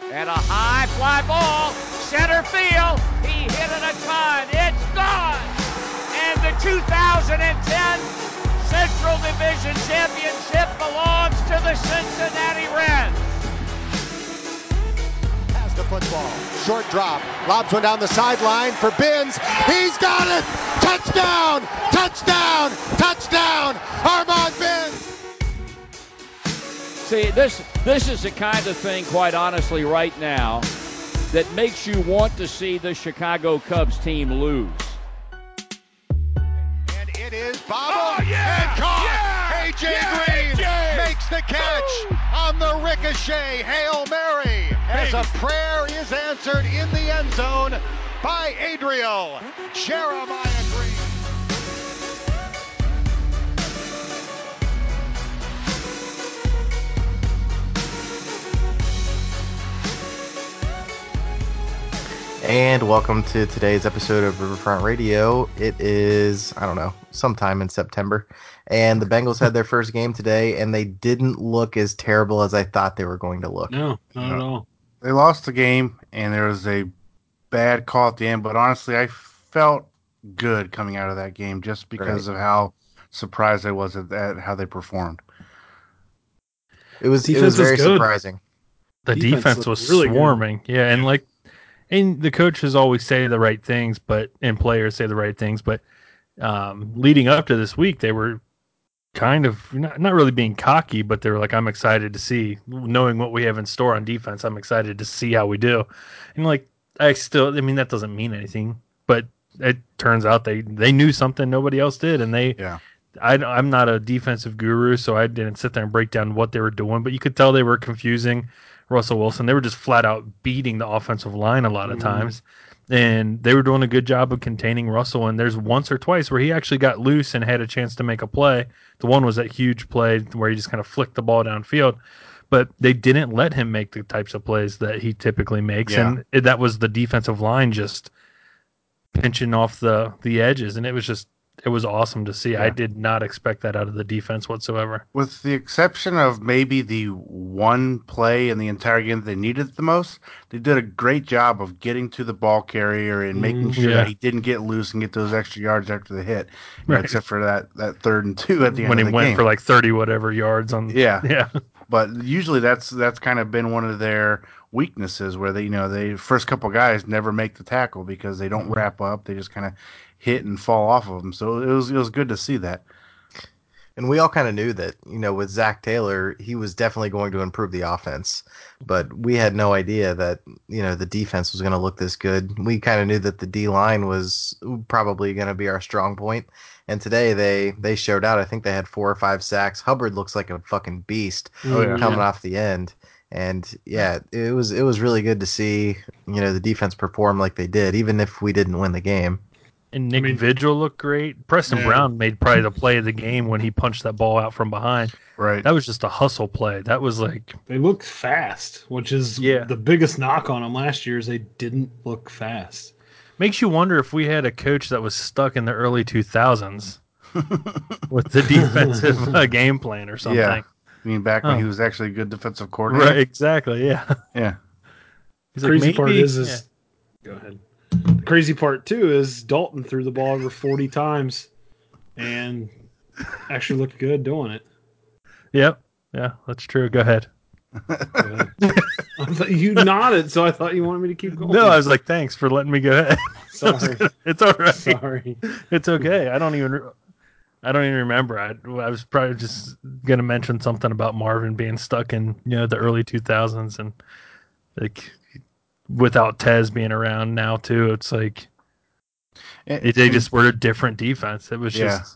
And a high fly ball, center field. He hit it a ton. It's gone. And the 2010 Central Division Championship belongs to the Cincinnati Reds. Has the football. Short drop. Lobs one down the sideline for Binns. He's got it. Touchdown. Touchdown. Touchdown. Armand Binns. See, this is the kind of thing, quite honestly, right now, that makes you want to see the Chicago Cubs team lose. And it is bobbled and caught. A.J. Green makes the catch on the ricochet Hail Mary as a prayer is answered in the end zone by Adriel Jeremiah Green. And welcome to today's episode of Riverfront Radio. It is, I don't know, sometime in September. And the Bengals had their first game today, and they didn't look as terrible as I thought they were going to look. No, not at all. They lost the game, and there was a bad call at the end. But honestly, I felt good coming out of that game just because of how surprised I was at how they performed. It was very surprising. The defense was really swarming. Good. Yeah, and the coaches always say the right things, and players say the right things. But leading up to this week, they were kind of not really being cocky, but they were like, I'm excited to see, knowing what we have in store on defense, I'm excited to see how we do. And that doesn't mean anything, but it turns out they knew something nobody else did. And I'm not a defensive guru, so I didn't sit there and break down what they were doing, but you could tell they were confusing Russell Wilson. They were just flat out beating the offensive line a lot of times, and they were doing a good job of containing Russell. And there's once or twice where he actually got loose and had a chance to make a play. The one was that huge play where he just kind of flicked the ball downfield, but they didn't let him make the types of plays that he typically makes. Yeah. And that was the defensive line just pinching off the edges. And it was awesome to see. Yeah. I did not expect that out of the defense whatsoever. With the exception of maybe the one play in the entire game that they needed the most, they did a great job of getting to the ball carrier and making sure that he didn't get loose and get those extra yards after the hit. Right. Except for that 3rd and 2 at the end of the game. When he went for like 30 whatever yards on. Yeah. But usually that's kind of been one of their weaknesses where they first couple guys never make the tackle because they don't wrap up. They just kind of hit and fall off of them. So it was good to see that. And we all kind of knew that, with Zach Taylor, he was definitely going to improve the offense. But we had no idea that, the defense was going to look this good. We kind of knew that the D-line was probably going to be our strong point. And today they showed out. I think they had 4 or 5 sacks. Hubbard looks like a fucking beast coming off the end. And it was really good to see, the defense perform like they did, even if we didn't win the game. And Nick Vigil looked great. Preston Brown made probably the play of the game when he punched that ball out from behind. Right. That was just a hustle play. That was like... They looked fast, which is the biggest knock on them last year is they didn't look fast. Makes you wonder if we had a coach that was stuck in the early 2000s with the defensive game plan or something. Yeah. I mean, back when he was actually a good defensive coordinator? Right, exactly, yeah. Yeah. The crazy part is... Go ahead. The crazy part, too, is Dalton threw the ball over 40 times and actually looked good doing it. Yep. Yeah, that's true. Go ahead. I thought you nodded, so I thought you wanted me to keep going. No, I was like, thanks for letting me go ahead. Sorry. It's all right. Sorry. It's okay. I don't even remember. I was probably just going to mention something about Marvin being stuck in, the early 2000s and like... Without Tez being around now too, it's like they just were a different defense. It was just.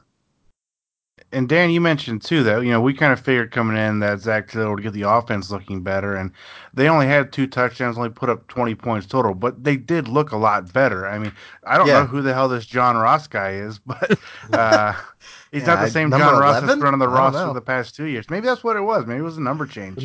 And Dan, you mentioned too that we kind of figured coming in that Zach Taylor would get the offense looking better, and they only had 2 touchdowns, only put up 20 points total, but they did look a lot better. I mean, I don't know who the hell this John Ross guy is, but he's not the same John Ross that's running the roster the past 2 years. Maybe that's what it was. Maybe it was a number change.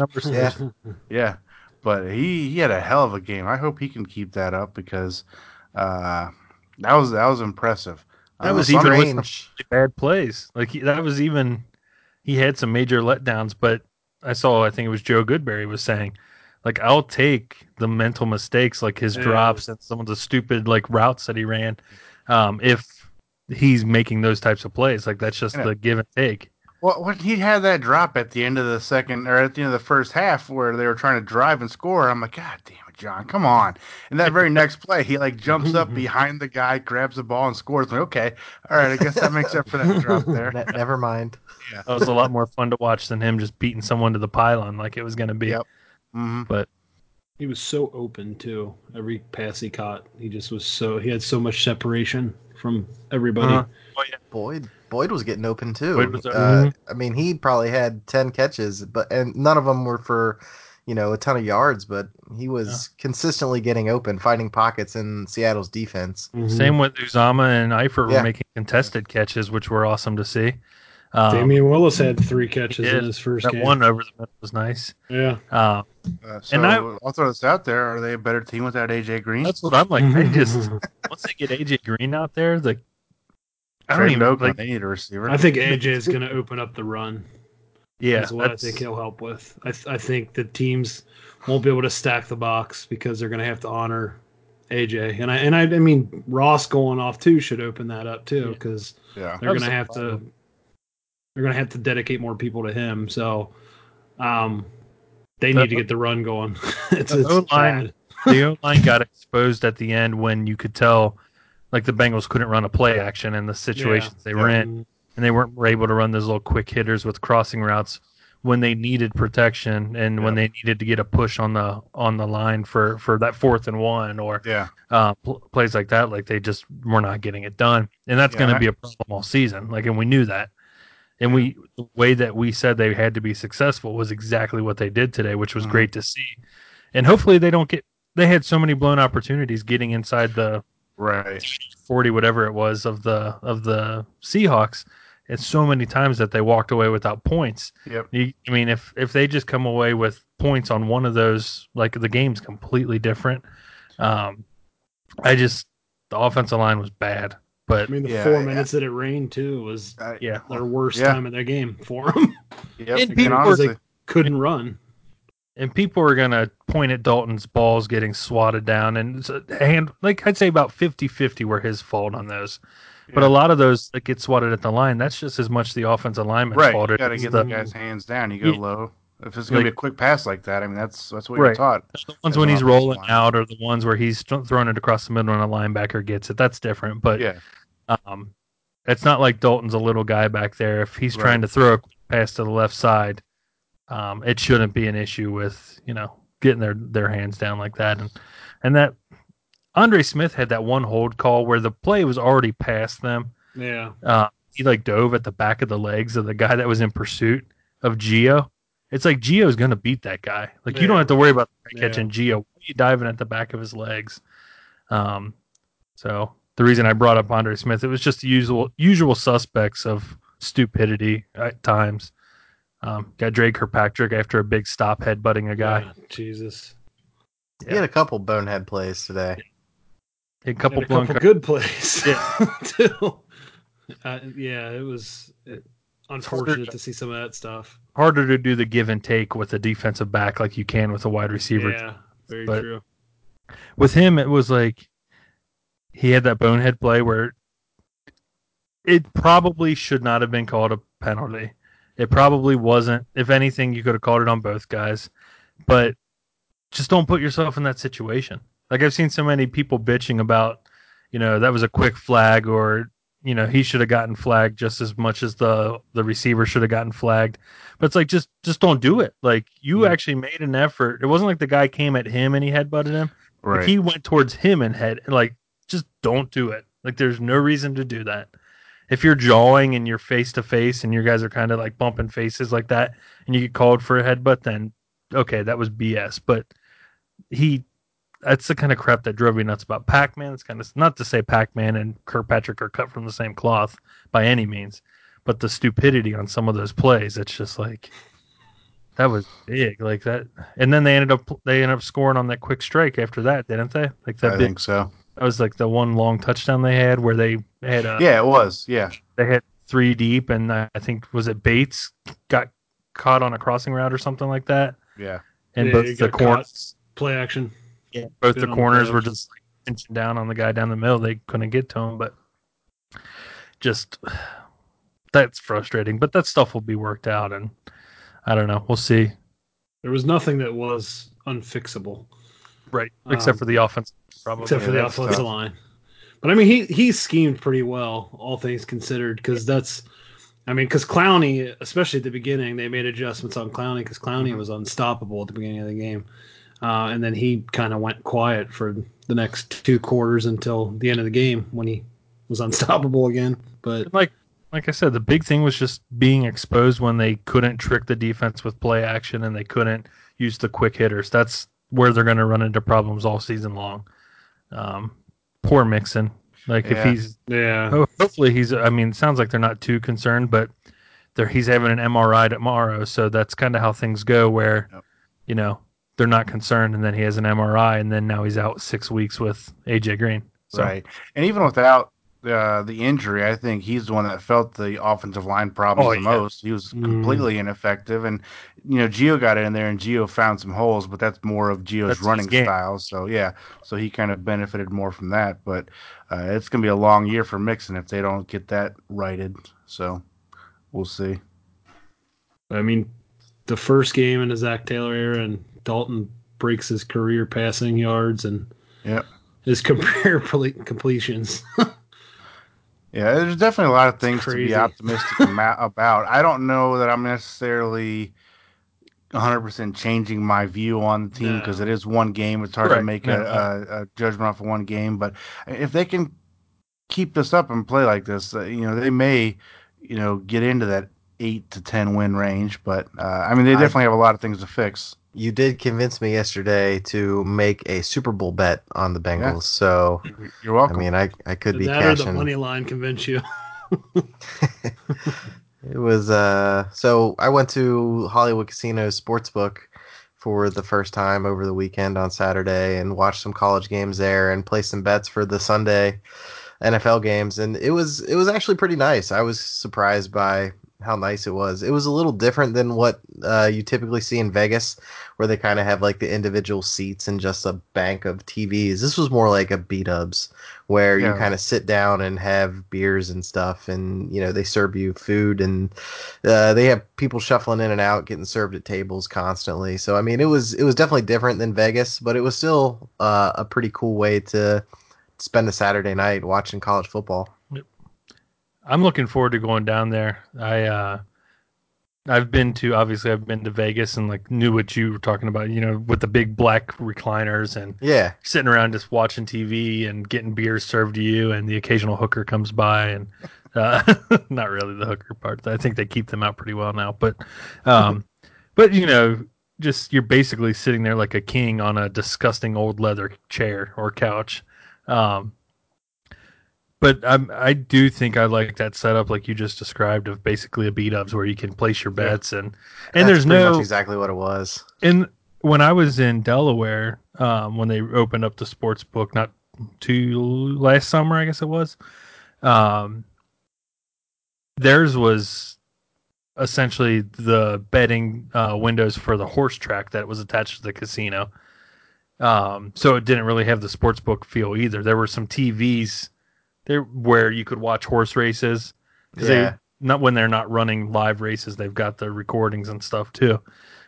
Yeah. But he had a hell of a game. I hope he can keep that up because that was impressive. That was even with some bad plays. Like he had some major letdowns. But I think it was Joe Goodberry was saying, Like I'll take the mental mistakes, like his drops and some of the stupid like routes that he ran, if he's making those types of plays. Like that's just the give and take. Well, when he had that drop at the end of the second or at the end of the first half where they were trying to drive and score, I'm like, God damn it, John, come on! And that very next play, he like jumps up behind the guy, grabs the ball, and scores. I'm like, okay, all right, I guess that makes up for that drop there. Never mind. Yeah, that was a lot more fun to watch than him just beating someone to the pylon like it was going to be. Yep. Mm-hmm. But he was so open too. Every pass he caught, he had so much separation from everybody. Oh, yeah. Boyd was getting open too. I mean, he probably had 10 catches, and none of them were for, a ton of yards, but he was consistently getting open, finding pockets in Seattle's defense. Mm-hmm. Same with Uzama and Eifert were making contested catches, which were awesome to see. Damian Willis had 3 catches in his first game. That one over the middle was nice. Yeah. And I'll throw this out there. Are they a better team without AJ Green? That's what I'm like. They just once they get AJ Green out there, I don't even like they need a receiver. I think AJ is going to open up the run. Yeah, that's what I think he'll help with. I think the teams won't be able to stack the box because they're going to have to honor AJ. And I mean Ross going off too should open that up too because they're going to have to. They're going to have to dedicate more people to him. So they need to get the run going. The O-line got exposed at the end when you could tell like the Bengals couldn't run a play action in the situations they were in. And they weren't able to run those little quick hitters with crossing routes when they needed protection and when they needed to get a push on the line for that 4th and 1 or plays like that. Like they just were not getting it done. And that's going to be a problem all season. Like, and we knew that. And the way that we said they had to be successful was exactly what they did today, which was great to see. And hopefully they had so many blown opportunities getting inside the 40, whatever it was of the Seahawks. It's so many times that they walked away without points. Yep. I mean, if they just come away with points on one of those, like the game's completely different. The offensive line was bad. But I mean, the 4 minutes that it rained too was their worst time of their game for them. Yep. They couldn't run. And people are going to point at Dalton's balls getting swatted down. And I'd say about 50-50 were his fault on those. Yeah. But a lot of those that get swatted at the line, that's just as much the offensive lineman's fault. You got to get the guy's hands down. You go low. If it's going to be a quick pass like that, I mean, that's what you're taught. The ones when he's rolling out or the ones where he's throwing it across the middle and a linebacker gets it. That's different. But it's not like Dalton's a little guy back there. If he's trying to throw a quick pass to the left side, it shouldn't be an issue with, getting their hands down like that. And that Andre Smith had that one hold call where the play was already past them. Yeah. He dove at the back of the legs of the guy that was in pursuit of Gio. It's like Gio's going to beat that guy. You don't have to worry about catching Gio. Why are you diving at the back of his legs? So the reason I brought up Andre Smith, it was just the usual suspects of stupidity at times. Got Dre Kirkpatrick after a big stop headbutting a guy. Yeah, Jesus. He had a couple bonehead plays today. A couple good plays. Too. It was unfortunate to see some of that stuff. Harder to do the give and take with a defensive back like you can with a wide receiver. Yeah, very true. With him, it was like he had that bonehead play where it probably should not have been called a penalty. It probably wasn't. If anything, you could have called it on both guys. But just don't put yourself in that situation. Like I've seen so many people bitching about, that was a quick flag or, he should have gotten flagged just as much as the receiver should have gotten flagged. But it's like, just don't do it. Like you actually made an effort. It wasn't like the guy came at him and he headbutted him. Right. Like, he went towards him and just don't do it. Like there's no reason to do that. If you're jawing and you're face to face and your guys are kind of like bumping faces like that and you get called for a headbutt, then okay, that was BS. But that's the kind of crap that drove me nuts about Pac-Man. It's kind of not to say Pac-Man and Kirkpatrick are cut from the same cloth by any means, but the stupidity on some of those plays, it's just like that was big like that. And then they ended up scoring on that quick strike after that, didn't they? Like that. I think so. That was like the one long touchdown they had where they had it was. Yeah. They had 3 deep and I think was it Bates got caught on a crossing route or something like that. Yeah. and both the corners play action. Yeah, both the corners were just like pinching down on the guy down the middle. They couldn't get to him, but just that's frustrating. But that stuff will be worked out, and I don't know. We'll see. There was nothing that was unfixable, right? Except for the offense, probably. Except for the offensive line. But I mean, he schemed pretty well, all things considered, because because Clowney, especially at the beginning, they made adjustments on Clowney because Clowney was unstoppable at the beginning of the game. And then he kind of went quiet for the next 2 quarters until the end of the game when he was unstoppable again. But like I said, the big thing was just being exposed when they couldn't trick the defense with play action and they couldn't use the quick hitters. That's where they're going to run into problems all season long. Poor Mixon. If he's hopefully he's. I mean, it sounds like they're not too concerned, but he's having an MRI tomorrow, so that's kind of how things go. Where they're not concerned, and then he has an MRI, and then now he's out 6 weeks with AJ Green. So. Right, and even without the injury, I think he's the one that felt the offensive line problems the most. He was completely ineffective, and Gio got in there, and Gio found some holes, but that's more of Gio's running style. So so he kind of benefited more from that. But it's going to be a long year for Mixon if they don't get that righted. So we'll see. I mean, the first game in the Zach Taylor era, and Dalton breaks his career passing yards and his career completions. Yeah, there's definitely a lot of things to be optimistic about. I don't know that I'm necessarily 100% changing my view on the team because it is one game. It's hard to make a judgment off of one game. But if they can keep this up and play like this, they may, get into that 8 to 10 win range. But they definitely have a lot of things to fix. You did convince me yesterday to make a Super Bowl bet on the Bengals, so you're welcome. I mean, I could be that cashing. Or the money line convince you. It was so I went to Hollywood Casino Sportsbook for the first time over the weekend on Saturday and watched some college games there and placed some bets for the Sunday NFL games, and it was actually pretty nice. I was surprised by how nice it was. It was a little different than what you typically see in Vegas, where they kind of have like the individual seats and just a bank of TVs. This was more like a B-dubs, where you kind of sit down and have beers and stuff, and they serve you food, and they have people shuffling in and out, getting served at tables constantly. So I mean, it was definitely different than Vegas, but it was still a pretty cool way to spend a Saturday night watching college football. I'm looking forward to going down there. I've been to Vegas and knew what you were talking about, with the big black recliners and sitting around just watching TV and getting beers served to you, and the occasional hooker comes by, and not really the hooker part. I think they keep them out pretty well now, but just you're basically sitting there like a king on a disgusting old leather chair or couch. But I do think I like that setup like you just described of basically a B-dubs where you can place your bets and there's pretty much exactly what it was. And when I was in Delaware, when they opened up the sports book, not too last summer, I guess it was, theirs was essentially the betting windows for the horse track that was attached to the casino. So it didn't really have the sports book feel either. There were some TVs there where you could watch horse races. Not when they're not running live races, they've got the recordings and stuff too.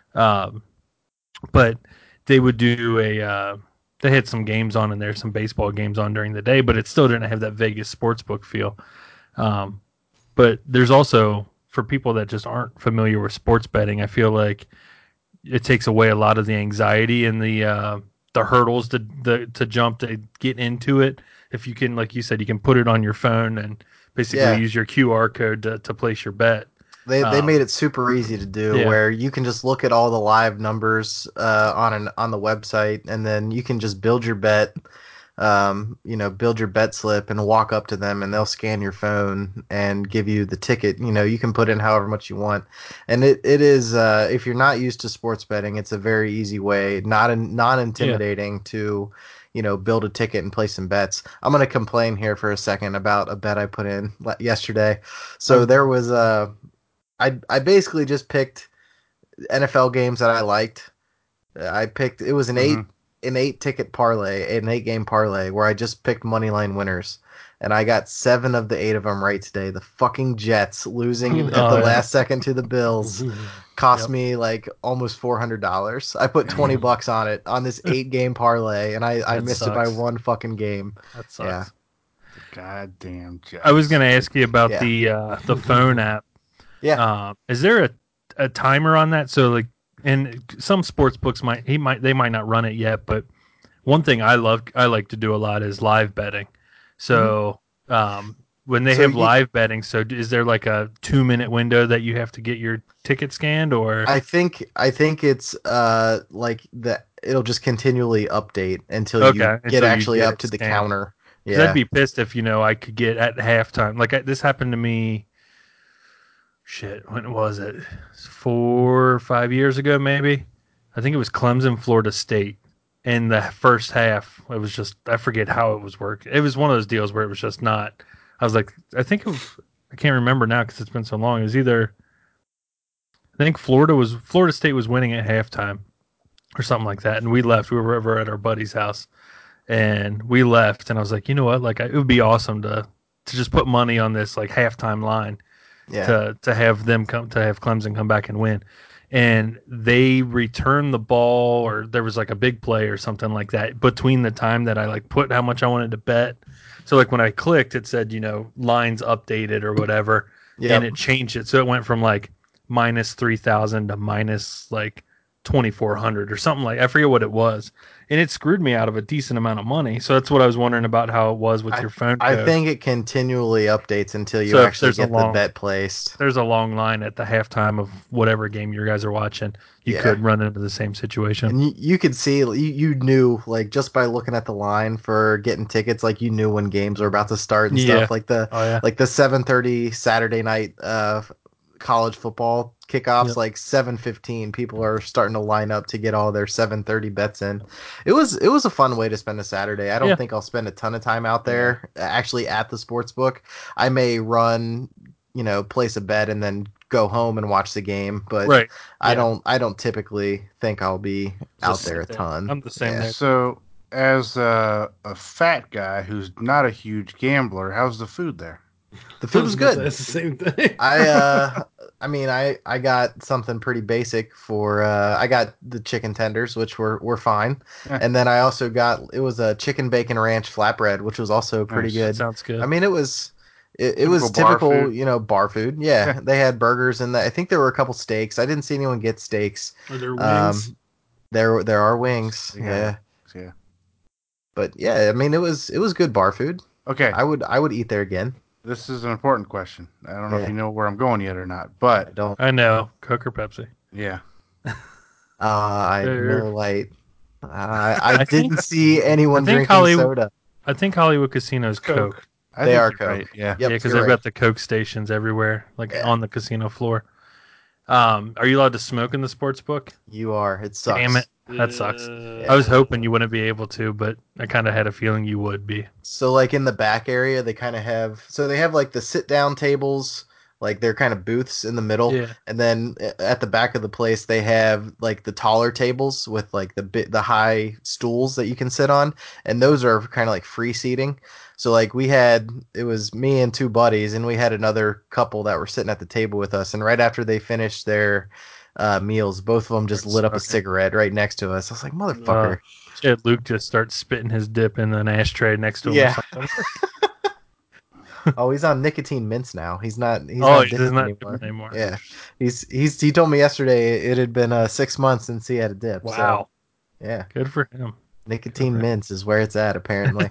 But they would do they had some games on in there, some baseball games on during the day, but it still didn't have that Vegas sportsbook feel. But there's also, for people that just aren't familiar with sports betting, I feel like it takes away a lot of the anxiety and the hurdles to jump to get into it. If you can, like you said, you can put it on your phone and basically use your QR code to place your bet. They made it super easy to do, where you can just look at all the live numbers on the website, and then you can just build your bet, build your bet slip and walk up to them, and they'll scan your phone and give you the ticket. You can put in however much you want, and it is if you're not used to sports betting, it's a very easy way, not intimidating to build a ticket and place some bets. I'm going to complain here for a second about a bet I put in yesterday. So there was I basically just picked NFL games that I liked, I picked. It was an eight ticket parlay, an 8-game parlay where I just picked money line winners, and I got 7 of the 8 of them right today. The fucking Jets losing at the last second to the Bills cost me like almost $400. I put $20 on it on this 8-game parlay, and I missed it by one fucking game. That sucks. Yeah. Goddamn Jets. I was going to ask you about the phone app. Yeah. Is there a timer on that? So like, and some sports books they might not run it yet, but one thing I like to do a lot is live betting. So when they have live betting, so is there like a 2-minute window that you have to get your ticket scanned, or? I think it's like that. It'll just continually update until you get actually up to the counter. Yeah, I'd be pissed if I could get at halftime. Like this happened to me. Shit, when was it? 4 or 5 years ago, maybe. I think it was Clemson, Florida State. In the first half, it was just, I forget how it was working. It was one of those deals where it was just not. I was like, I can't remember now because it's been so long. It was either, I think Florida State was winning at halftime or something like that, and we left. We were over at our buddy's house, and we left. And I was like, you know what? Like, it would be awesome to just put money on this like halftime line. Yeah. To have Clemson come back and win. And they returned the ball, or there was like a big play or something like that between the time that I like put how much I wanted to bet. So like when I clicked, it said, lines updated or whatever, and it changed it. So it went from like minus 3,000 to minus like 2,400 or something like, I forget what it was. And it screwed me out of a decent amount of money. So that's what I was wondering about how it was with your phone code. I think it continually updates until you actually get the bet placed. There's a long line at the halftime of whatever game you guys are watching. You could run into the same situation. And you could see, you knew, like, just by looking at the line for getting tickets, like, you knew when games were about to start and stuff. Like the 7:30 Saturday night college football kickoffs, like 7:15, people are starting to line up to get all their 7:30 bets in. It was a fun way to spend a Saturday. I don't think I'll spend a ton of time out there actually at the sports book. I may run, place a bet and then go home and watch the game, but I don't typically think I'll be out there a ton. I'm the same there. So as a fat guy who's not a huge gambler, how's the food there? The food was good. That's the same thing. I got something pretty basic for I got the chicken tenders, which were fine. And then I also got, it was a chicken bacon ranch flatbread, which was also pretty good. Sounds good. I mean, it was typical, bar food. Yeah, they had burgers and I think there were a couple steaks. I didn't see anyone get steaks. Are there wings? There are wings. Yeah. But yeah, I mean, it was good bar food. Okay. I would eat there again. This is an important question. I don't know if you know where I'm going yet or not, but I know. Coke or Pepsi? Yeah. Miller Lite. I didn't see anyone drinking soda. I think Hollywood Casino's Coke. They are Coke. Right. Yeah. Yep, because they've got the Coke stations everywhere, like on the casino floor. Are you allowed to smoke in the sports book? You are. It sucks. Damn it. That sucks. I was hoping you wouldn't be able to, but I kind of had a feeling you would be. So, like, in the back area, they kind of have... So, they have, like, the sit-down tables. Like, they're kind of booths in the middle. Yeah. And then at the back of the place, they have, like, the taller tables with, like, the high stools that you can sit on. And those are kind of, like, free seating. So, like, it was me and 2 buddies, and we had another couple that were sitting at the table with us. And right after they finished their meals, both of them just lit up a cigarette right next to us. I was like, motherfucker. Luke just starts spitting his dip in an ashtray next to him or something. Oh, he's on nicotine mints now. He's not anymore. Yeah. He told me yesterday it had been 6 months since he had a dip. Wow. So, yeah. Good for him. Nicotine mints is where it's at, apparently.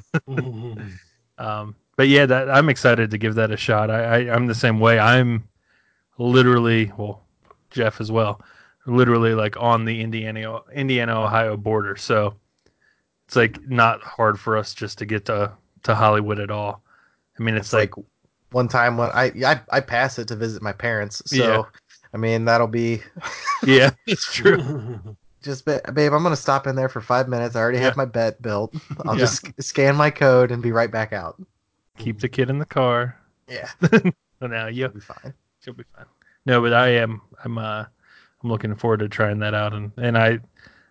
But yeah, I'm excited to give that a shot. I'm the same way. I'm literally, Jeff as well, literally like on the Indiana-Ohio border. So it's like not hard for us just to get to Hollywood at all. I mean, it's like one time when I pass it to visit my parents. So, I mean, that'll be. Yeah, it's true. Just, babe, I'm going to stop in there for 5 minutes. I already have my bet built. I'll just scan my code and be right back out. Keep the kid in the car. Yeah. So now you'll be fine. She'll be fine. No, but I'm looking forward to trying that out, and I'm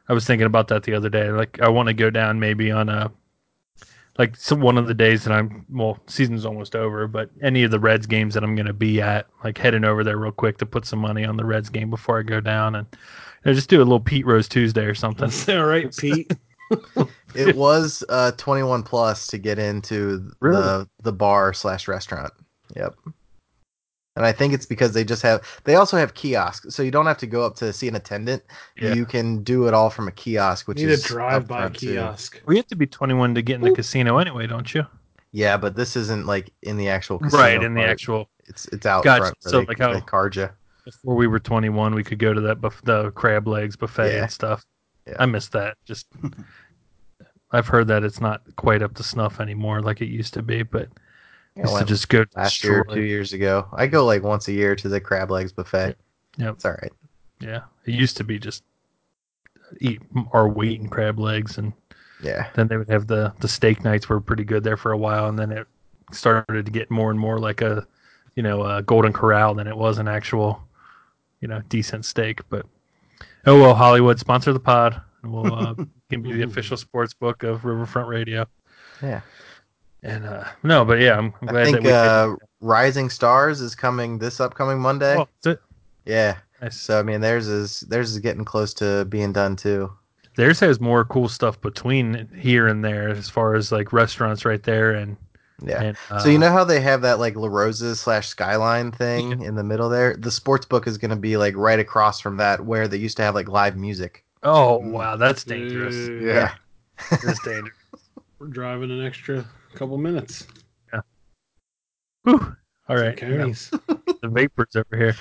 I was thinking about that the other day. Like, I want to go down maybe on one of the days that season's almost over, but any of the Reds games that I'm going to be at, like heading over there real quick to put some money on the Reds game before I go down, and just do a little Pete Rose Tuesday or something. All right, Pete. It was 21 plus to get into the bar/restaurant. Yep. And I think it's because they also have kiosks, so you don't have to go up to see an attendant. Yeah. You can do it all from a kiosk, which is a drive-by kiosk. Well, you have to be 21 to get in the casino anyway, don't you? Yeah, but this isn't like in the actual casino. Right, in the actual. It's out front. So like how they card you. Before we were 21, we could go to the crab legs buffet and stuff. Yeah. I missed that. Just I've heard that it's not quite up to snuff anymore like it used to be, but used to just go last year, 2 years ago. I go like once a year to the crab legs buffet. Yeah, it's all right. Yeah, it used to be just eat our weight in crab legs, and then they would have the steak nights were pretty good there for a while, and then it started to get more and more like a Golden Corral than it was an actual decent steak. But oh well, Hollywood, sponsor the pod, and we'll give you the official sports book of Riverfront Radio. Yeah. And no, but yeah, I'm glad I think that Rising Stars is coming this upcoming Monday. Oh, that's it. Yeah. Nice. So I mean, theirs is getting close to being done too. Theirs has more cool stuff between here and there, as far as like restaurants right there and. Yeah. And, so you know how they have that like La Rosa's /Skyline thing in the middle there? The sports book is going to be like right across from that, where they used to have like live music. Oh wow, that's dangerous. Yeah. That's dangerous. We're driving an extra couple minutes. Yeah. Whew. All right. The vapors over here.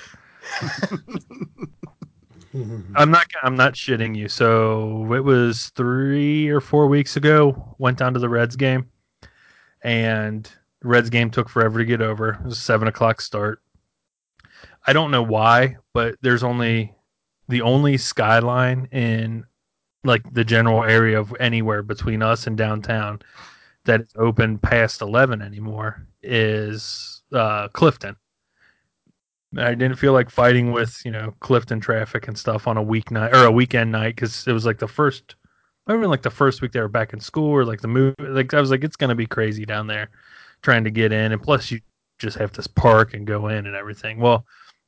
I'm not shitting you. So it was 3 or 4 weeks ago. Went down to the Reds game, and the Reds game took forever to get over. It was a 7:00 start. I don't know why, but there's the only Skyline in like the general area of anywhere between us and downtown that is open past 11 anymore is Clifton. I didn't feel like fighting with Clifton traffic and stuff on a weeknight or a weekend night, because it was like the first week they were back in school, or like the move. Like I was like, it's gonna be crazy down there trying to get in, and plus you just have to park and go in and everything. Well,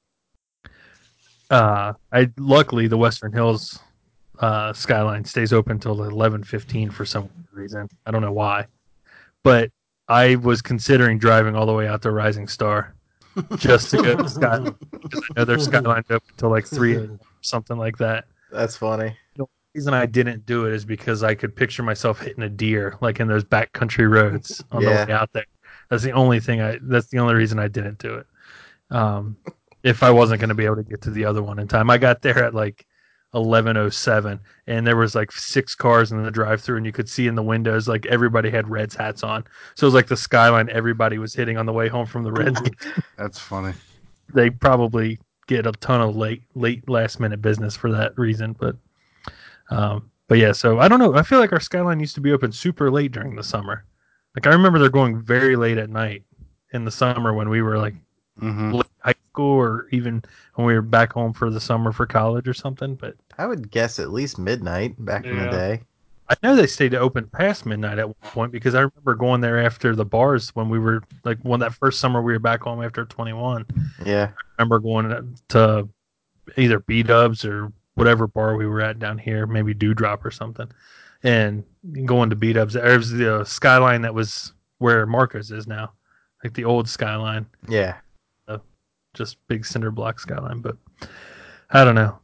luckily the Western Hills Skyline stays open until 11:15 for some reason. I don't know why, but I was considering driving all the way out to Rising Star just to go to the Skyline, because I know their Skyline's open until like 3 or something like that. That's funny. The reason I didn't do it is because I could picture myself hitting a deer like in those backcountry roads on the way out there. That's the only reason I didn't do it. If I wasn't going to be able to get to the other one in time. I got there at like 11:07, and there was like 6 cars in the drive-thru, and you could see in the windows like everybody had Reds hats on. So it was like the Skyline everybody was hitting on the way home from the Reds game. That's funny. They probably get a ton of late last-minute business for that reason, but yeah. So I don't know. I feel like our Skyline used to be open super late during the summer. Like I remember they're going very late at night in the summer when we were like high school, or even when we were back home for the summer for college or something. But I would guess at least midnight back in the day. I know they stayed open past midnight at one point, because I remember going there after the bars when we were like that first summer we were back home after 21. Yeah, I remember going to either B-Dubs or whatever bar we were at down here, maybe Dewdrop or something, and going to B-Dubs. There was the Skyline that was where Marcos is now, like the old Skyline. Yeah. Just big cinder block Skyline, but I don't know.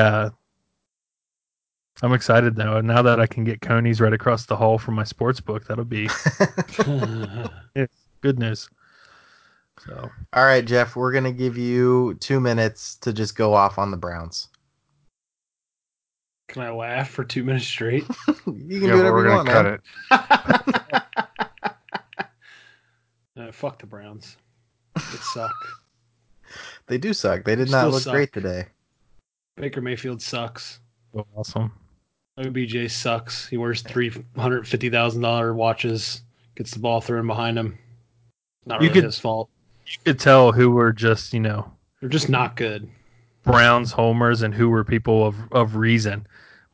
I'm excited though. Now that I can get Coney's right across the hall from my sports book, that'll be good news. So, all right, Jeff, we're gonna give you 2 minutes to just go off on the Browns. Can I laugh for 2 minutes straight? You can do whatever you want, man. Fuck the Browns. They suck. They do suck. They did not look great today. Baker Mayfield sucks. Awesome. OBJ sucks. He wears $350,000 watches. Gets the ball thrown behind him. Not really his fault. You could tell who were just, they're just not good. Browns homers and who were people of reason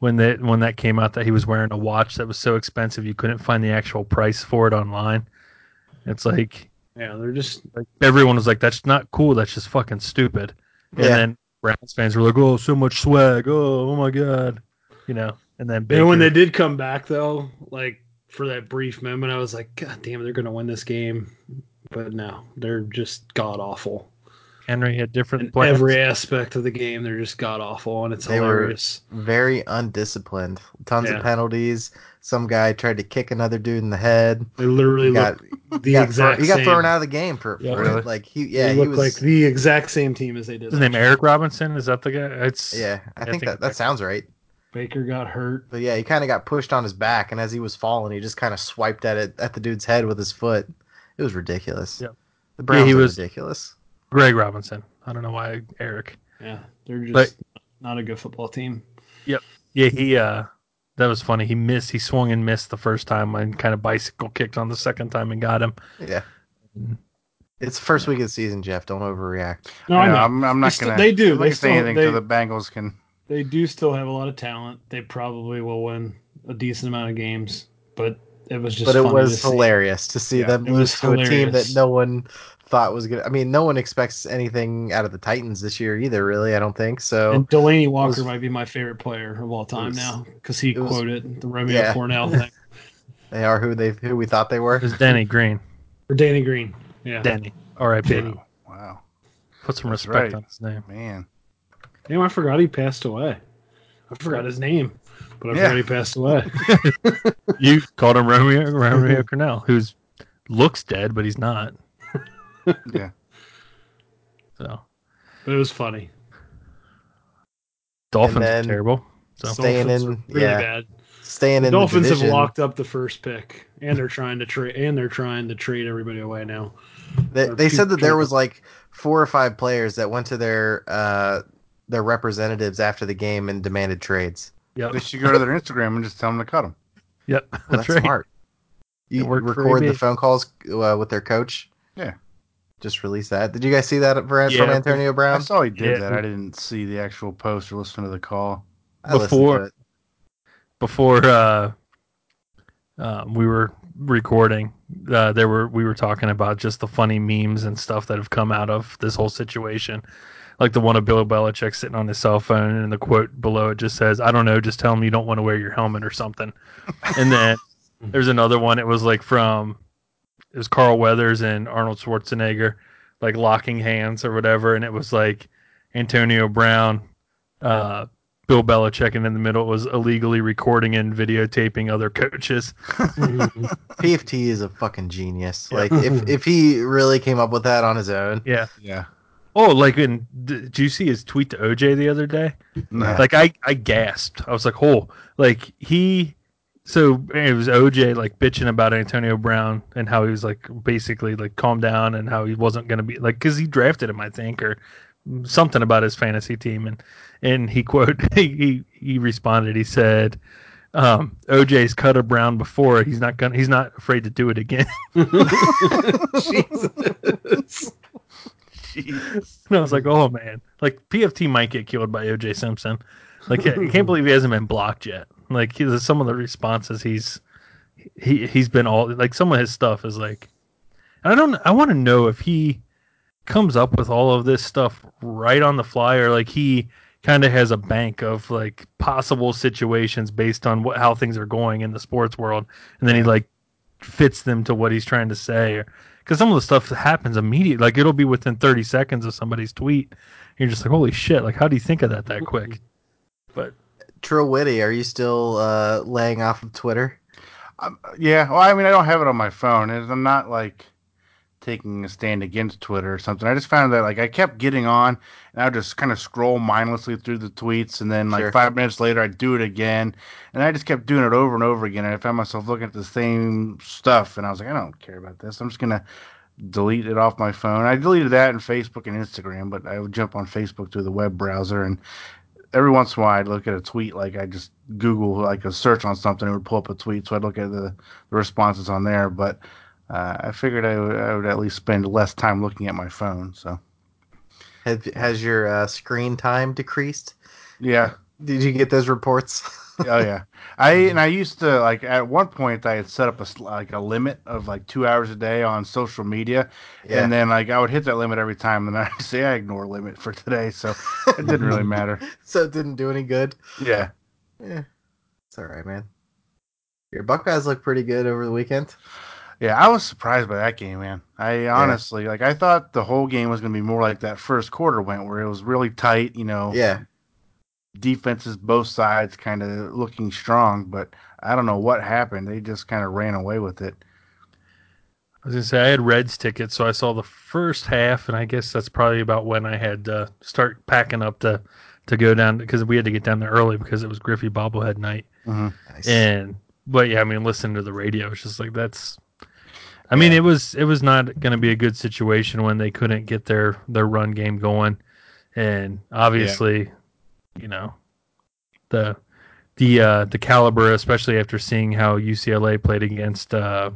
when that came out that he was wearing a watch that was so expensive you couldn't find the actual price for it online. It's like, yeah, they're just like everyone was like, that's not cool. That's just fucking stupid. And then Browns fans were like, oh, so much swag. Oh my God. And then Baker, when they did come back though, like for that brief moment, I was like, God damn, they're going to win this game. But no, they're just god awful. Henry had different in plans. every aspect of the game. They're just god awful, and it's hilarious. Were very undisciplined. Tons of penalties. Some guy tried to kick another dude in the head. They literally he got thrown out of the game for it. Like he was like the exact same team as they did. His name Eric Robinson? Is that the guy? I think that sounds right. Baker got hurt. But yeah, he kind of got pushed on his back, and as he was falling, he just kind of swiped at the dude's head with his foot. It was ridiculous. Yep. The Browns were ridiculous. Greg Robinson. I don't know why Eric. Yeah, they're just not a good football team. Yep. Yeah, he that was funny. He missed. He swung and missed the first time and kind of bicycle kicked on the second time and got him. Yeah. It's the first week of the season, Jeff. Don't overreact. No, I know. I'm not going to. They do. They say anything so the Bengals can. They do still have a lot of talent. They probably will win a decent amount of games, but it was just. But it was hilarious to see them lose to a team that no one thought was good. I mean, no one expects anything out of the Titans this year either, really. I don't think so. And Delaney Walker might be my favorite player of all time now because he quoted the Romeo Cornell thing. They are who we thought they were. It was Danny Green. Or Danny Green. Yeah. Danny. R.I.P. Wow. Put some respect on his name. Man. Damn, I forgot he passed away. I forgot his name, but I forgot he passed away. You called him Romeo Cornell, who looks dead, but he's not. Yeah. So, but it was funny. Dolphins are terrible. So. Staying in, really bad. Staying in. Dolphins the have locked up the first pick, and they're trying to trade. And they're trying to trade everybody away now. They said that there was like 4 or 5 players that went to their representatives after the game and demanded trades. Yep. They should go to their Instagram and just tell them to cut them. Yep, that's right. Smart. You record the phone calls with their coach. Yeah. Just release that. Did you guys see that from Antonio Brown? I saw he did that. I didn't see the actual post or listen to the call. Before we were recording, we were talking about just the funny memes and stuff that have come out of this whole situation. Like the one of Bill Belichick sitting on his cell phone, and the quote below it just says, "I don't know, just tell him you don't want to wear your helmet or something." And then there's another one. It was Carl Weathers and Arnold Schwarzenegger, like locking hands or whatever, and it was like Antonio Brown, Bill Belichick, and in the middle it was illegally recording and videotaping other coaches. PFT is a fucking genius. Yeah. Like if he really came up with that on his own. Yeah. Yeah. Oh, like did you see his tweet to OJ the other day? No. Like I gasped. I was like, oh, like so it was OJ like bitching about Antonio Brown and how he was like basically like calm down and how he wasn't going to be like, cause he drafted him, I think, or something about his fantasy team. And he he responded, he said, OJ's cut a Brown before. He's not afraid to do it again. Jesus. Jeez. And I was like, oh man, like PFT might get killed by OJ Simpson. Like I can't believe he hasn't been blocked yet. Like some of the responses he's been all like some of his stuff is like, I want to know if he comes up with all of this stuff right on the fly, or like he kind of has a bank of like possible situations based on how things are going in the sports world, and then he like fits them to what he's trying to say. Because some of the stuff happens immediately. Like, it'll be within 30 seconds of somebody's tweet. You're just like, holy shit, like, how do you think of that quick? But Trill Whitty, are you still laying off of Twitter? Yeah. Well, I mean, I don't have it on my phone. I'm not, like, taking a stand against Twitter or something. I just found that, like, I kept getting on, and I would just kind of scroll mindlessly through the tweets, and then, like, 5 minutes later, I'd do it again. And I just kept doing it over and over again, and I found myself looking at the same stuff, and I was like, I don't care about this. I'm just going to delete it off my phone. I deleted that and Facebook and Instagram, but I would jump on Facebook through the web browser, and every once in a while, I'd look at a tweet, like, I just Google, like, a search on something, and it would pull up a tweet, so I'd look at the responses on there, but I figured I would at least spend less time looking at my phone. So, has your screen time decreased? Yeah, Did you get those reports? Oh yeah, I used to like at one point I had set up a limit of like 2 hours a day on social media, Yeah. and then like I would hit that limit every time, and then I say I ignore limit for today, so it didn't really matter. So it didn't do any good. Yeah, it's all right, man. Your Buckeyes look pretty good over the weekend. yeah, I was surprised by that game, man. I honestly like I thought the whole game was going to be more like that first quarter went, where it was really tight, Yeah. defenses both sides kind of looking strong, but I don't know what happened. They just kind of ran away with it. I was gonna say I had Reds tickets, so I saw the first half, and I guess that's probably about when I had to start packing up to go down because we had to get down there early because it was Griffey bobblehead night. Mm-hmm. Nice. But yeah, I mean, listening to the radio, it's just like that's. I mean, it was not going to be a good situation when they couldn't get their run game going, and obviously, the caliber, especially after seeing how UCLA played against who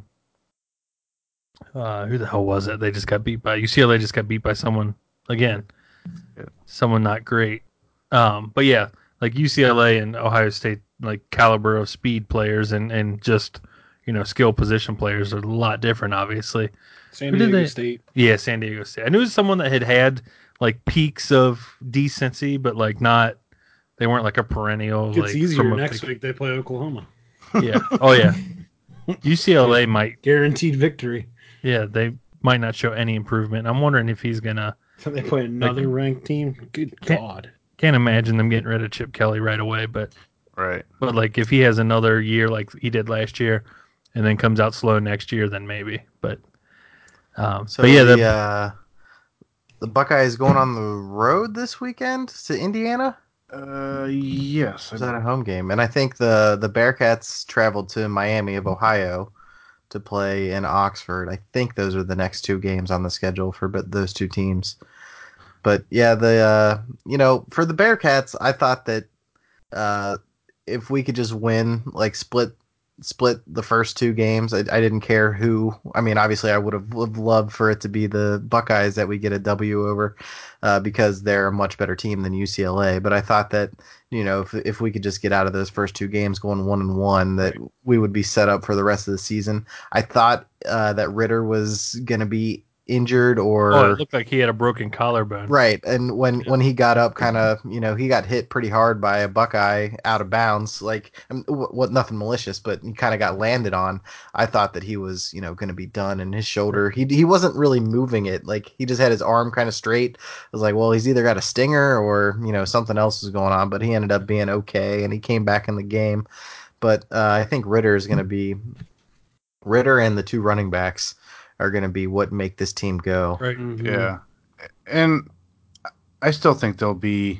the hell was it? They just got beat by UCLA. Just got beat by someone again, someone not great. But yeah, like UCLA and Ohio State, like caliber of speed players and just skill position players are a lot different. Obviously, San Diego State. Yeah, San Diego State. I knew it was someone that had like peaks of decency, but like not. They weren't like a perennial. It's like, easier next week. They play Oklahoma. Yeah. Oh yeah. UCLA might guaranteed victory. Yeah, they might not show any improvement. I'm wondering if he's gonna. So they play another ranked team. Good God. Can't imagine them getting rid of Chip Kelly right away. But like if he has another year like he did last year, and then comes out slow next year, then maybe. But the Buckeyes going on the road this weekend to Indiana. Yes. Is that a home game? And I think the Bearcats traveled to Miami of Ohio to play in Oxford. I think those are the next two games on the schedule for those two teams. But yeah, for the Bearcats, I thought that if we could just win, like split the first two games, I didn't care who. I mean, obviously, I would have loved for it to be the Buckeyes that we get a W over because they're a much better team than UCLA. But I thought that if we could just get out of those first two games going 1-1, that we would be set up for the rest of the season. I thought that Ritter was going to be injured or it looked like he had a broken collarbone. Right, and when he got up, kind of, he got hit pretty hard by a Buckeye out of bounds. Like, nothing malicious, but he kind of got landed on. I thought that he was, going to be done, and his shoulder, he wasn't really moving it. Like, he just had his arm kind of straight. I was like, well, he's either got a stinger or something else is going on. But he ended up being okay, and he came back in the game. But I think Ritter is going to be Ritter and the two running backs are going to be what make this team go. Right. Mm-hmm. Yeah. And I still think they'll be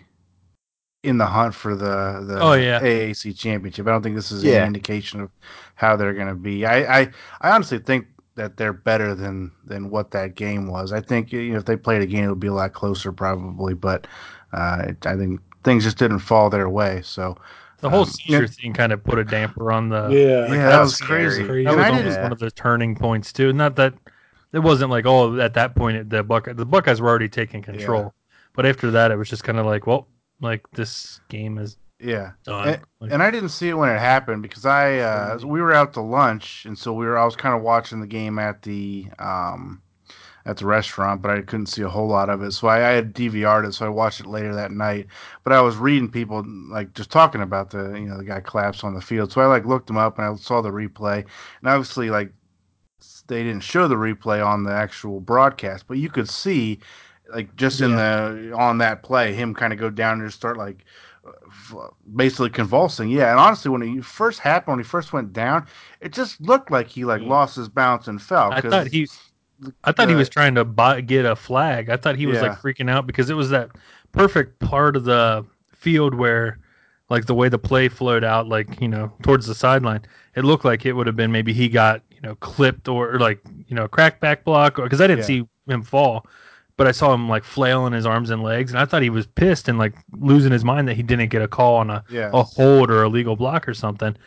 in the hunt for the AAC championship. I don't think this is any indication of how they're going to be. I honestly think that they're better than what that game was. I think if they played a game, it would be a lot closer probably, but I think things just didn't fall their way. So the whole seizure thing kind of put a damper on the. That was crazy. That was almost one of the turning points too. Not that it wasn't like at that point the Buckeyes were already taking control, but after that it was just kind of like, well, like this game is done. And I didn't see it when it happened because we were out to lunch, and so I was kind of watching the game at the restaurant, but I couldn't see a whole lot of it. So I had DVR'd it, so I watched it later that night. But I was reading people like just talking about the guy collapsed on the field. So I like looked him up and I saw the replay. And obviously like they didn't show the replay on the actual broadcast, but you could see like just on that play him kind of go down and just start like basically convulsing. Yeah, and honestly, when he first went down, it just looked like he like lost his balance and fell. I thought he was trying to get a flag. I thought he was like freaking out because it was that perfect part of the field where, like the way the play flowed out, like towards the sideline, it looked like it would have been maybe he got clipped or like cracked back block, because I didn't see him fall, but I saw him like flailing his arms and legs, and I thought he was pissed and like losing his mind that he didn't get a call on a hold or a legal block or something.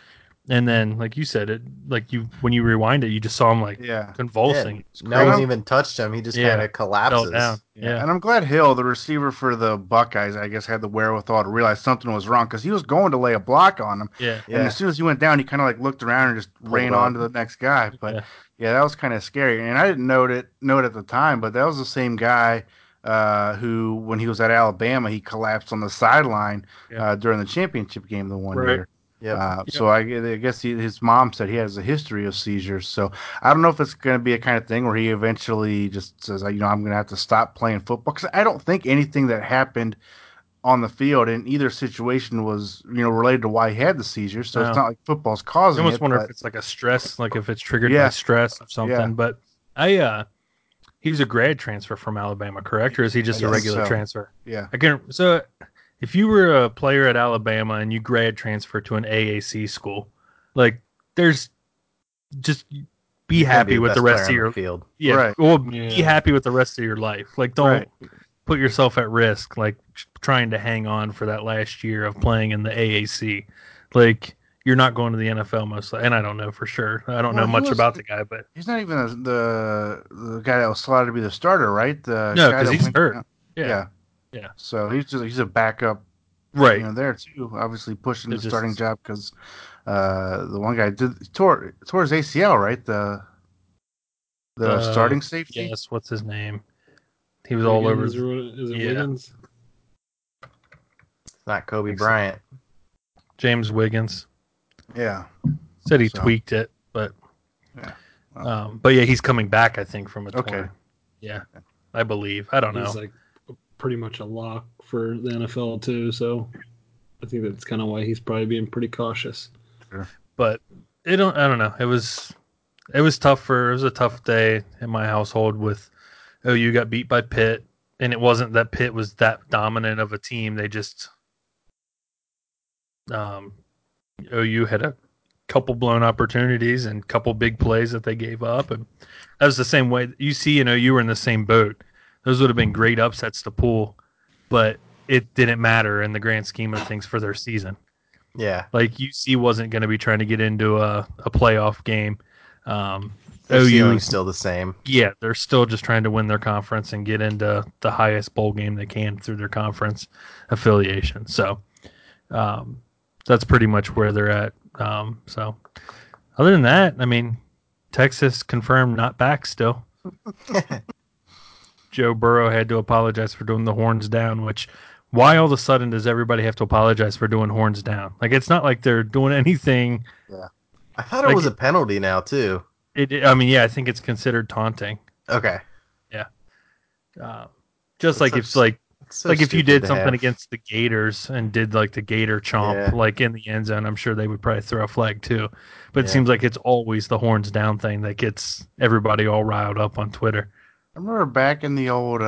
And then, like you said, when you rewind it, you just saw him convulsing. No one even touched him. He just kind of collapses. Fell down. Yeah. And I'm glad Hill, the receiver for the Buckeyes, I guess, had the wherewithal to realize something was wrong because he was going to lay a block on him. Yeah. And as soon as he went down, he kind of looked around and just ran on to the next guy. But that was kind of scary. And I didn't know it at the time, but that was the same guy who, when he was at Alabama, he collapsed on the sideline during the championship game the one year. So I guess his mom said he has a history of seizures. So I don't know if it's going to be a kind of thing where he eventually just says, I'm going to have to stop playing football, because I don't think anything that happened on the field in either situation was related to why he had the seizures. So it's not like football's causing it. I almost wonder if it's like a stress, like if it's triggered by stress or something. Yeah. But he was a grad transfer from Alabama, correct? Or is he just a regular transfer? Yeah. So if you were a player at Alabama and you grad transfer to an AAC school, there's just be happy with the rest of your field. Yeah. Right. Well, be happy with the rest of your life. Don't put yourself at risk, trying to hang on for that last year of playing in the AAC. You're not going to the NFL mostly, and I don't know for sure. I don't know much about the guy, but he's not even the guy that was slotted to be the starter, right? No, because he's hurt. Yeah. So he's a backup, right? There too. Obviously pushing the starting job because the one guy tore his ACL, right? The starting safety. Yes. What's his name? He was all over. Is it Wiggins? It's not Kobe Bryant. James Wiggins. Yeah. Said he tweaked it, but he's coming back, I think, from a torn. Okay. Yeah, I believe. I don't know. He's pretty much a lock for the NFL too, so I think that's kind of why he's probably being pretty cautious. Sure. But I don't know. It was tough. It was a tough day in my household with OU got beat by Pitt, and it wasn't that Pitt was that dominant of a team. They just OU had a couple blown opportunities and couple big plays that they gave up, and that was the same way. You were in the same boat. Those would have been great upsets to pull, but it didn't matter in the grand scheme of things for their season. Yeah. UC wasn't going to be trying to get into a playoff game. OU is still the same. Yeah, they're still just trying to win their conference and get into the highest bowl game they can through their conference affiliation. So that's pretty much where they're at. So other than that, Texas confirmed not back still. Joe Burrow had to apologize for doing the horns down, which why all of a sudden does everybody have to apologize for doing horns down? It's not like they're doing anything. Yeah. I thought it was a penalty now too. I think it's considered taunting. Okay. Yeah. Just if you did something against the Gators and did the Gator chomp in the end zone, I'm sure they would probably throw a flag too. But it seems like it's always the horns down thing that gets everybody all riled up on Twitter. I remember back in the old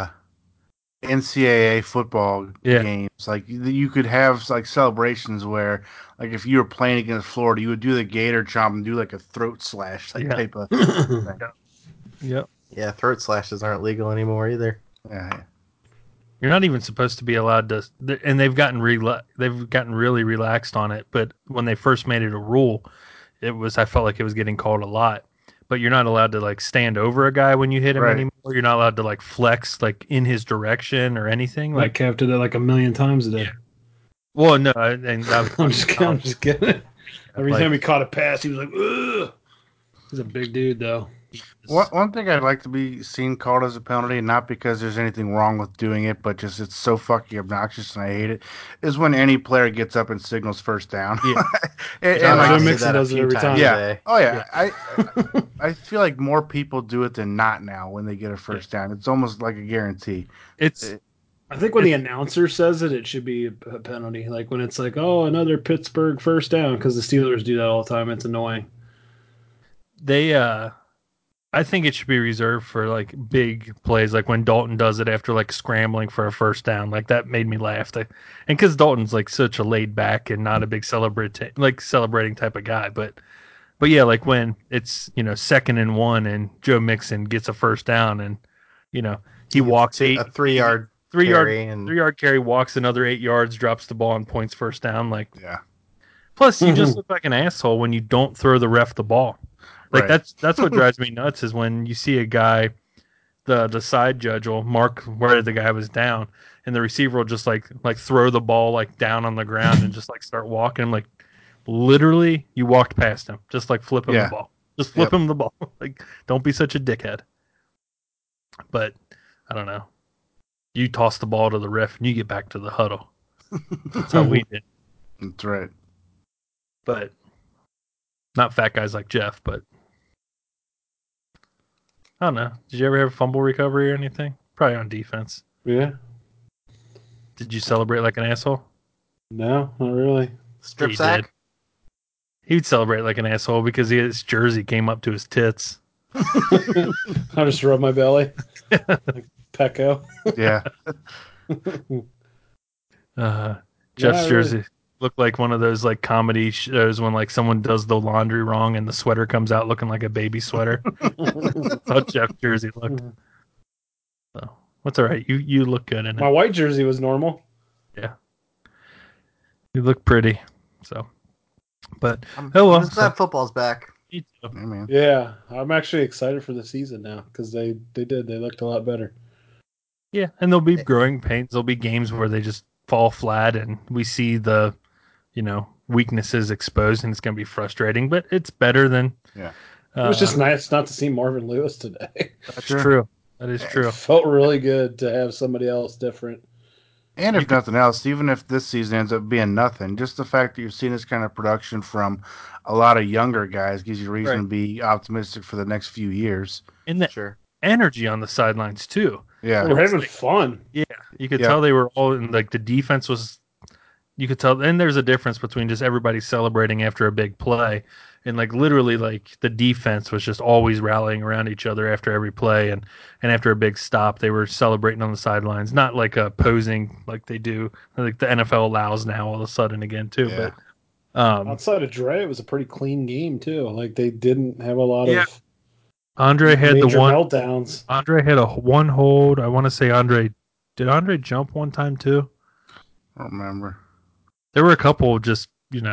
NCAA football games, you could have celebrations where if you were playing against Florida, you would do the Gator chomp and do a throat slash type of thing. Yep. Yeah, throat slashes aren't legal anymore either. Yeah. You're not even supposed to be allowed to, and they've gotten really relaxed on it. But when they first made it a rule, I felt like it was getting called a lot. But you're not allowed to stand over a guy when you hit him anymore. You're not allowed to flex in his direction or anything. Kev did that a million times a day. Yeah. Well, no, I'm just kidding. Every time he caught a pass, he was like, ugh. He's a big dude, though. One thing I'd like to be seen called as a penalty, not because there's anything wrong with doing it, but just it's so fucking obnoxious and I hate it, is when any player gets up and signals first down. Yeah. Joe Mixon does it every time. Yeah. Oh, yeah. I feel like more people do it than not now when they get a first down. It's almost like a guarantee. I think when the announcer says it should be a penalty. When it's another Pittsburgh first down, because the Steelers do that all the time. It's annoying. I think it should be reserved for big plays, when Dalton does it after scrambling for a first down. That made me laugh. And because Dalton's such a laid back and not a big celebrating type of guy, but yeah, when it's 2nd and 1 and Joe Mixon gets a first down and he walks a 3-yard carry, walks another 8 yards, drops the ball and points first down. Yeah. Plus, you just look like an asshole when you don't throw the ref the ball. Like that's what drives me nuts is when you see a guy, the side judge will mark where the guy was down, and the receiver will just like throw the ball like down on the ground and just like start walking. I'm like, literally, you walked past him. Just like flip him the ball. Just flip him the ball. Like, don't be such a dickhead. But I don't know. You toss the ball to the ref and you get back to the huddle. That's how we did. That's right. But not fat guys like Jeff, but I don't know. Did you ever have a fumble recovery or anything? Probably on defense. Yeah. Did you celebrate like an asshole? No, not really. Strip sack? He'd celebrate like an asshole because his jersey came up to his tits. I just rub my belly. Like Pecco. Yeah. Jeff's jersey looked like one of those like comedy shows when like someone does the laundry wrong and the sweater comes out looking like a baby sweater. That's how Jeff's jersey looked. So what's all right. You look good in it. My white jersey was normal. Yeah. You look pretty. So but I'm glad football's back. Yeah, I'm actually excited for the season now because they looked a lot better. Yeah, and there'll be growing pains. There'll be games where they just fall flat, and we see the, weaknesses exposed, and it's going to be frustrating. But it's better than. Yeah. It was just nice not to see Marvin Lewis today. That's true. That is true. It felt really good to have somebody else different. And if nothing else, even if this season ends up being nothing, just the fact that you're seeing this kind of production from a lot of younger guys gives you reason to be optimistic for the next few years. And the energy on the sidelines too. Yeah, we're having fun. Yeah, you could tell they were all in, like the defense was. You could tell, and there's a difference between just everybody celebrating after a big play, and like literally, like the defense was just always rallying around each other after every play, and after a big stop, they were celebrating on the sidelines, not like posing like they do, like the NFL allows now all of a sudden again too. Yeah. But outside of Dre, it was a pretty clean game too. Like they didn't have a lot of. Andre had the one meltdowns. Andre had a one hold. I want to say did Andre jump one time too? I don't remember. There were a couple just,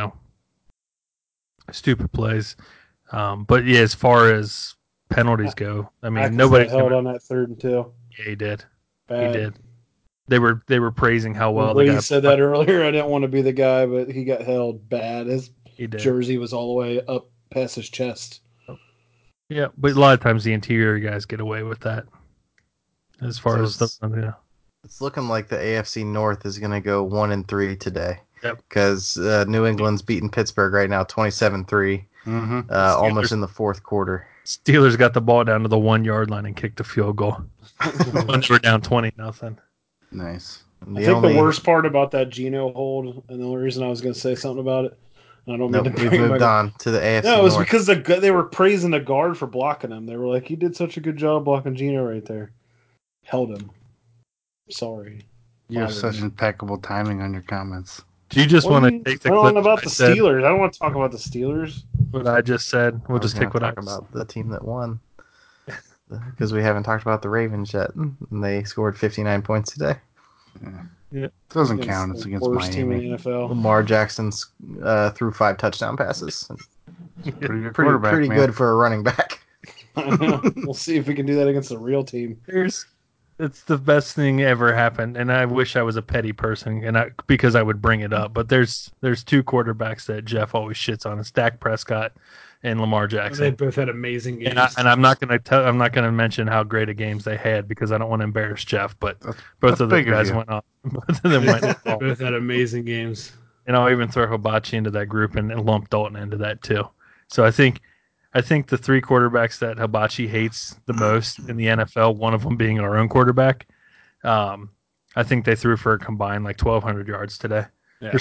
stupid plays. But yeah, as far as penalties go, I mean, nobody held on that 3rd and 2. Yeah, he did. Bad. He did. They were praising how well the guy said that earlier. I didn't want to be the guy, but he got held bad. His jersey was all the way up past his chest. Yeah, but a lot of times the interior guys get away with that. As far as it's looking like the AFC North is going to go 1-3 today. Yep. Because New England's beating Pittsburgh right now 27-3, almost in the fourth quarter. Steelers got the ball down to the 1 yard line and kicked a field goal. Once we're down 20-0. Nice. I think the worst part about that Geno hold, and the only reason I was going to say something about it, I don't mean to we've moved on to the AFC. No, it was North. because they were praising the guard for blocking him. They were like, "He did such a good job blocking Geno right there." Held him. Sorry. You have such impeccable timing on your comments. Do you just want to take the clip about the Steelers? I don't want to talk about the Steelers. What I just said. We'll just take what I talk about the team that won. Because we haven't talked about the Ravens yet, and they scored 59 points today. Yeah. It doesn't count. It's against worst Miami. team in the NFL. Lamar Jackson threw 5 touchdown passes. Pretty good pretty good for a running back. I know. We'll see if we can do that against a real team. It's the best thing ever happened, and I wish I was a petty person, because I would bring it up. But there's 2 quarterbacks that Jeff always shits on: it's Dak Prescott and Lamar Jackson. They both had amazing games. And I'm not going to mention how great of games they had because I don't want to embarrass Jeff. But both of the guys went off. Both of them went off. They both had amazing games. And I'll even throw Hibachi into that group and lump Dalton into that too. So I think the 3 quarterbacks that Hibachi hates the most in the NFL, one of them being our own quarterback, I think they threw for a combined like 1,200 yards today. Yeah.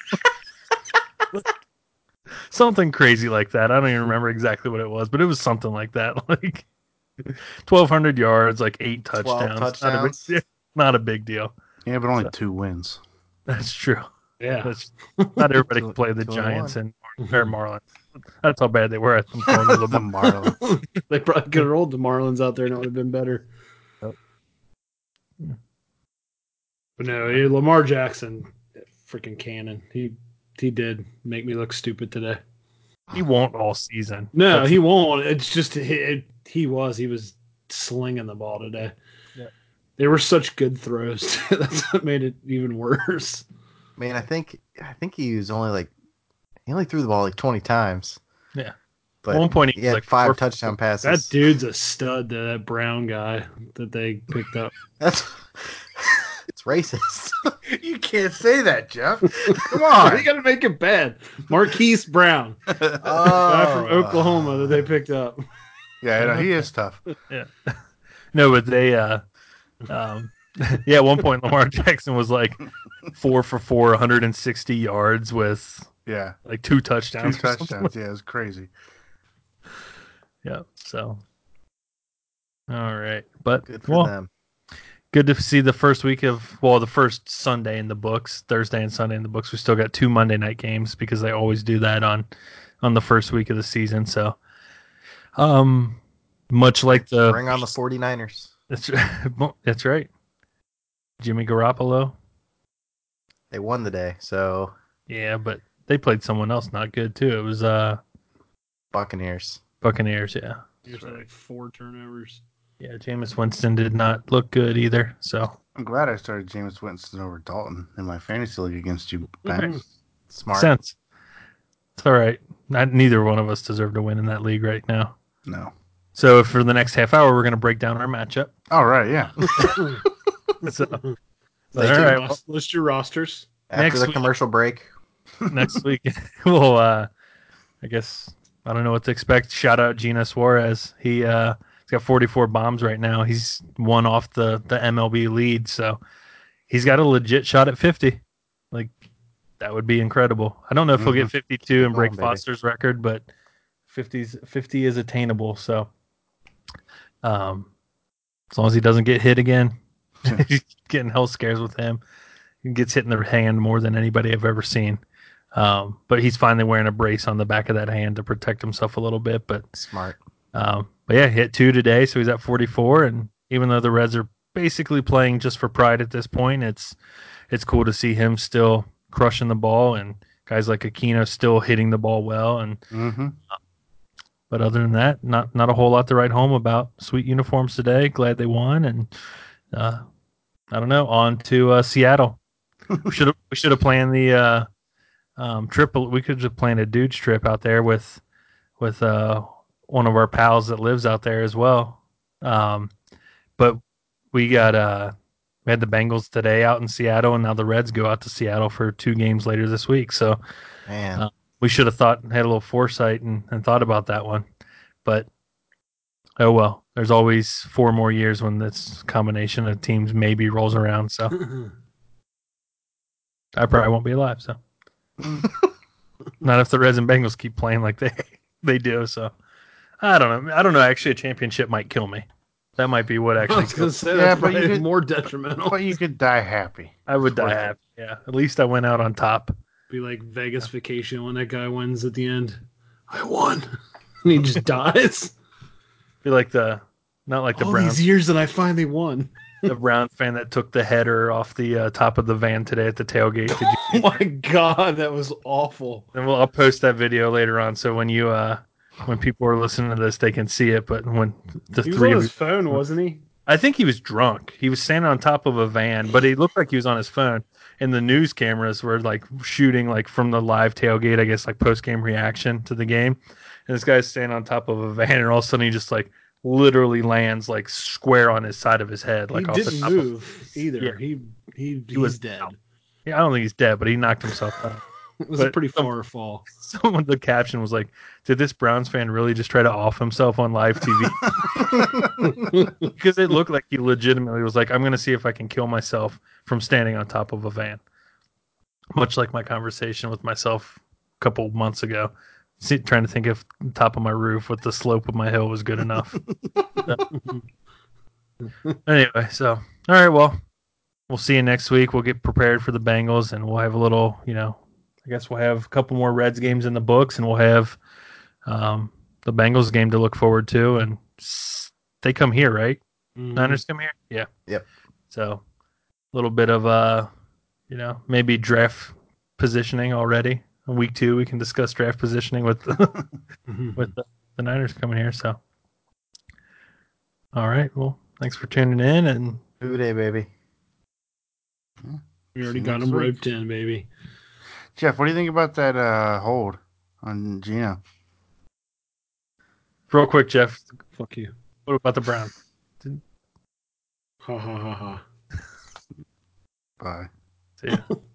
Something crazy like that. I don't even remember exactly what it was, but it was something like that. Like 1,200 yards, like 8 touchdowns. Not a big deal. Yeah, but only 2 wins. That's true. Yeah. Not everybody can play the Giants and Marlins. That's how bad they were at them. The Marlins. They probably could have rolled the Marlins out there and it would have been better. Yep. But no, Lamar Jackson, freaking cannon. He did make me look stupid today. He won't all season. No, he won't. It's just he was slinging the ball today. Yeah. They were such good throws. That's what made it even worse. Man, I think he only threw the ball like 20 times. Yeah. But at one point he had like 5 touchdown passes. That dude's a stud, that Brown guy that they picked up. It's racist. You can't say that, Jeff. Come on. You got to make it bad. Marquise Brown, guy from Oklahoma that they picked up. Yeah, he is tough. Yeah. No, but they, at one point Lamar Jackson was like 4 for 4, 160 yards with like 2 touchdowns. 2 touchdowns. Yeah, it was crazy. Yeah. So, all right, but good for them. Good to see the first the first Sunday in the books, Thursday and Sunday in the books. We still got 2 Monday night games because they always do that on the first week of the season. So, much like bring on the 49ers. That's right. Jimmy Garoppolo. They won the day, so yeah, but they played someone else not good too. It was Buccaneers. Yeah. There's like 4 turnovers. Yeah, Jameis Winston did not look good either. So I'm glad I started Jameis Winston over Dalton in my fantasy league against you. Mm-hmm. Smart. Sense. It's all right. Neither one of us deserve to win in that league right now. No. So for the next half hour, we're going to break down our matchup. All right, yeah. So, list your rosters. After the commercial break. Next week, we'll, I guess, I don't know what to expect. Shout out Gina Suarez. He's got 44 bombs right now. He's one off the MLB lead, so he's got a legit shot at 50. Like, that would be incredible. I don't know if he'll get 52 and break Foster's record, but 50 is attainable. So, as long as he doesn't get hit again, he's getting health scares with him. He gets hit in the hand more than anybody I've ever seen. But he's finally wearing a brace on the back of that hand to protect himself a little bit. But smart. But yeah, hit 2 today, so he's at 44. And even though the Reds are basically playing just for pride at this point, it's cool to see him still crushing the ball and guys like Aquino still hitting the ball well. And but other than that, not a whole lot to write home about. Sweet uniforms today. Glad they won. And I don't know. On to Seattle. We should have planned the trip. We could have planned a dude's trip out there with one of our pals that lives out there as well. But we had the Bengals today out in Seattle, and now the Reds go out to Seattle for 2 games later this week. So, man, we should have had a little foresight and thought about that one. But oh well, there's always 4 more years when this combination of teams maybe rolls around. So I probably won't be alive. So not if the Reds and Bengals keep playing like they do. So I don't know. Actually, a championship might kill me. That might be what actually. I was going to say that's probably more detrimental. But you could die happy. I would die happy. Yeah, at least I went out on top. Be like Vegas Vacation when that guy wins at the end. I won, and he just dies. Be like not like the all Browns. These years that I finally won. The Browns fan that took the header off the top of the van today at the tailgate. Oh my god, that was awful. And I'll post that video later on, so when you when people are listening to this, they can see it. But when he was on his phone, wasn't he? I think he was drunk. He was standing on top of a van, but he looked like he was on his phone. And the news cameras were like shooting like from the live tailgate, I guess, like post game reaction to the game. And this guy's standing on top of a van, and all of a sudden he just like literally lands like square on his side of his head. Like he off didn't the top move either. Yeah. He was dead. Yeah, I don't think he's dead, but he knocked himself out. It was a pretty far fall. The caption was like, "Did this Browns fan really just try to off himself on live TV?" Because it looked like he legitimately was like, "I'm going to see if I can kill myself from standing on top of a van." Much like my conversation with myself a couple months ago, trying to think if the top of my roof with the slope of my hill was good enough. Anyway, so all right, well, we'll see you next week. We'll get prepared for the Bengals, and we'll have a little, I guess we'll have a couple more Reds games in the books, and we'll have the Bengals game to look forward to. And they come here, right? Mm-hmm. Niners come here? Yeah. Yep. So a little bit of, maybe draft positioning already. In week 2, we can discuss draft positioning with the, with the Niners coming here. So, all right. Well, thanks for tuning in. And Who day, baby. We already got him roped in, baby. Jeff, what do you think about that hold on Gino? Real quick, Jeff. Fuck you. What about the Browns? Ha ha ha ha. Bye. See ya.